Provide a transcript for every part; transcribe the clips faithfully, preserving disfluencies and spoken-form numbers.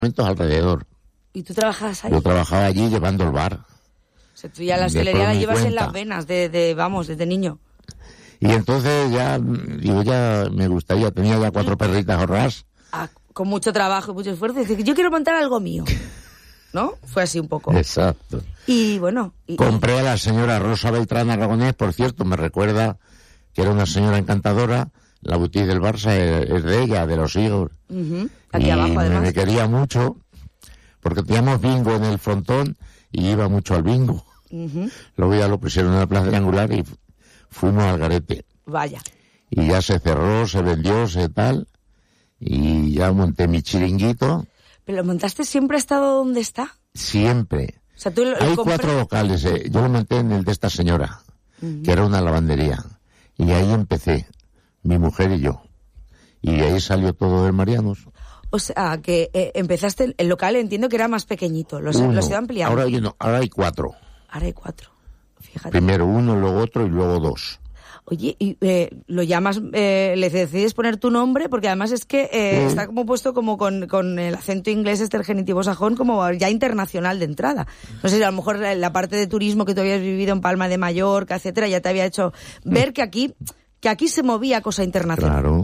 momentos alrededor. ¿Y tú trabajabas ahí? Yo trabajaba allí llevando el bar. O sea, tú ya la hostelería la llevas en las venas, de, de vamos, desde niño. Y entonces ya, digo, ya me gustaría, tenía ya cuatro perritas ahorradas. Ah, con mucho trabajo y mucho esfuerzo. Dice, yo quiero montar algo mío. ¿No? Fue así un poco. Exacto. Y bueno... Y, Compré a la señora Rosa Beltrán Aragonés, por cierto, me recuerda que era una señora encantadora. La boutique del Barça es de ella, de los hijos. Uh-huh. Aquí y abajo, además. Me quería mucho, porque teníamos bingo en el frontón y iba mucho al bingo. Uh-huh. Luego ya lo pusieron en la plaza triangular y fuimos al garete. Vaya. Y ya se cerró, se vendió, se tal, y ya monté mi chiringuito. ¿Pero lo montaste siempre ha estado donde está? Siempre. O sea, tú lo, Hay lo compre... cuatro locales, eh. Yo lo monté en el de esta señora, uh-huh. que era una lavandería. Y ahí empecé, mi mujer y yo. Y de ahí salió todo del Marianos. O sea, que eh, empezaste, el local entiendo que era más pequeñito, lo se iba ampliando. Ahora hay, uno, ahora hay cuatro. Ahora hay cuatro, fíjate. Primero uno, luego otro y luego dos. Oye, y eh, lo llamas, eh, le decides poner tu nombre, porque además es que eh, sí. está como puesto como con, con el acento inglés, este el genitivo sajón, como ya internacional de entrada. No sé si a lo mejor la, la parte de turismo que tú habías vivido en Palma de Mallorca, etcétera, ya te había hecho ver que aquí, que aquí se movía cosa internacional. Claro.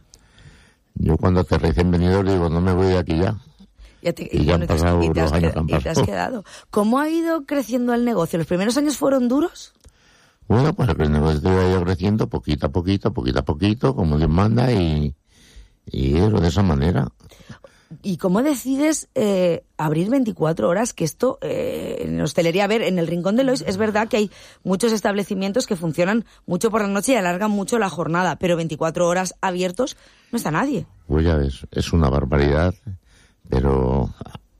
Yo cuando aterricé en Benidorm digo, no me voy de aquí ya. Ya te, y ya han pasado y te los has, años que han y te has quedado. ¿Cómo ha ido creciendo el negocio? ¿Los primeros años fueron duros? Bueno, pues el negocio ha ido creciendo poquito a poquito, poquito a poquito, como Dios manda, y, y eso de esa manera. ¿Y cómo decides eh, abrir veinticuatro horas? Que esto, eh, en hostelería, a ver, en el Rincón de Lois, es verdad que hay muchos establecimientos que funcionan mucho por la noche y alargan mucho la jornada, pero veinticuatro horas abiertos no está nadie. Pues ya ves, es una barbaridad, pero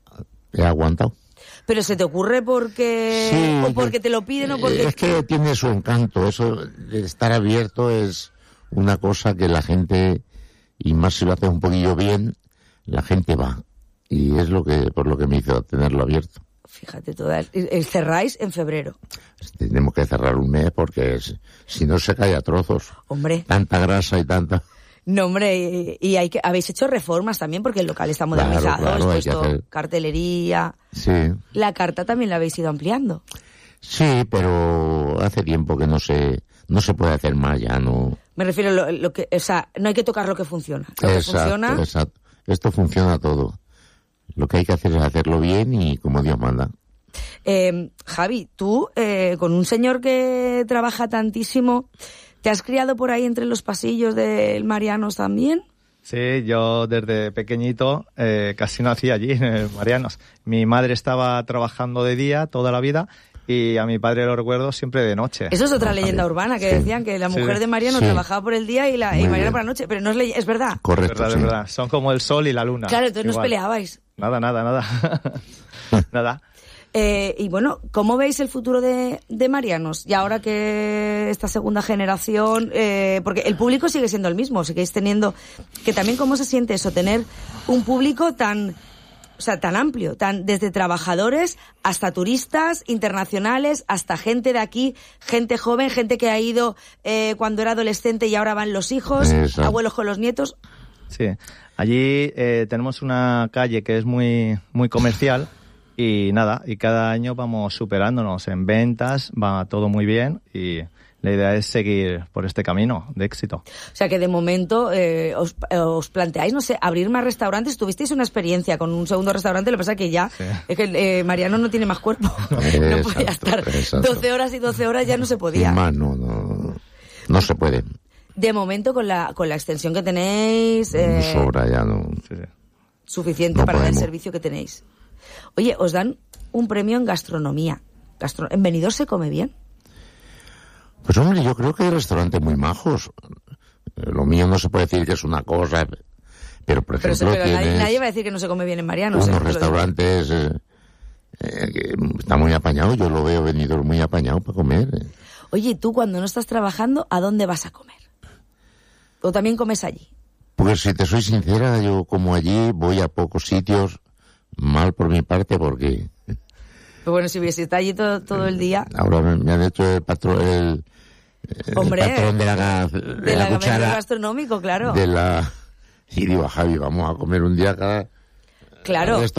he aguantado. ¿Pero se te ocurre porque sí, o porque te lo piden o porque...? Es que tiene su encanto, eso de estar abierto es una cosa que la gente, y más si lo haces un poquillo bien, la gente va. Y es lo que por lo que me hizo tenerlo abierto. Fíjate, todas. Cerráis en febrero. Tenemos que cerrar un mes porque es, si no se cae a trozos. Hombre. Tanta grasa y tanta... No, hombre, y, y hay que, habéis hecho reformas también porque el local está modernizado, claro, claro, esto, hacer... cartelería. Sí. La carta también la habéis ido ampliando. Sí, pero hace tiempo que no se no se puede hacer más ya, no. Me refiero a lo, lo que, o sea, no hay que tocar lo que funciona. Lo exacto, que funciona... exacto. Esto funciona todo. Lo que hay que hacer es hacerlo bien y como Dios manda. Eh, Javi, tú, eh, con un señor que trabaja tantísimo, ¿te has criado por ahí entre los pasillos del Marianos también? Sí, yo desde pequeñito eh, casi nací allí, en el Marianos. Mi madre estaba trabajando de día toda la vida y a mi padre lo recuerdo siempre de noche. Eso es otra leyenda urbana, que sí. decían que la mujer sí. de Mariano sí. trabajaba por el día y, la, y Mariano por la noche, pero no es, le- es verdad. Correcto, es verdad, sí. es verdad. Son como el sol y la luna. Claro, entonces igual. no os peleabais. Nada, nada, nada. Nada. Eh, y bueno, ¿cómo veis el futuro de, de Marianos? Y ahora que esta segunda generación, eh, porque el público sigue siendo el mismo, seguís teniendo, que también cómo se siente eso, tener un público tan, o sea, tan amplio, tan desde trabajadores hasta turistas internacionales, hasta gente de aquí, gente joven, gente que ha ido eh, cuando era adolescente y ahora van los hijos, Exacto. abuelos con los nietos. Sí, allí eh, tenemos una calle que es muy, muy comercial. Y nada, y cada año vamos superándonos en ventas, va todo muy bien y la idea es seguir por este camino de éxito. O sea que de momento eh, os, eh, os planteáis, no sé, abrir más restaurantes. Tuvisteis una experiencia con un segundo restaurante, lo que pasa es que ya, sí. es que eh, Mariano no tiene más cuerpo. Exacto, no podía estar exacto. doce horas y doce horas, ya no se podía. Más no, no, no se puede. De momento con la con la extensión que tenéis... Eh, sobra ya, no. Sí, sí. Suficiente no para podemos. el servicio que tenéis. Oye, os dan un premio en gastronomía. Gastro... ¿En Benidorm se come bien? Pues hombre, yo creo que hay restaurantes muy majos. Lo mío no se puede decir que es una cosa, pero por ejemplo pero, pero tienes nadie, nadie va a decir que no se come bien en Mariano. unos ¿eh? restaurantes eh, eh, que está muy apañado. Yo lo veo Benidorm muy apañado para comer. Eh. Oye, tú cuando no estás trabajando, ¿a dónde vas a comer? ¿O también comes allí? Pues si te soy sincera, yo como allí voy a pocos sitios. Mal por mi parte porque... Pero bueno, si hubiese estado allí todo, todo el día... Ahora me, me han hecho el patrón, el, el Hombre, patrón de la, de de la, la cuchara... gastronómico, claro. De la... Y digo, Javi, vamos a comer un día cada... Claro.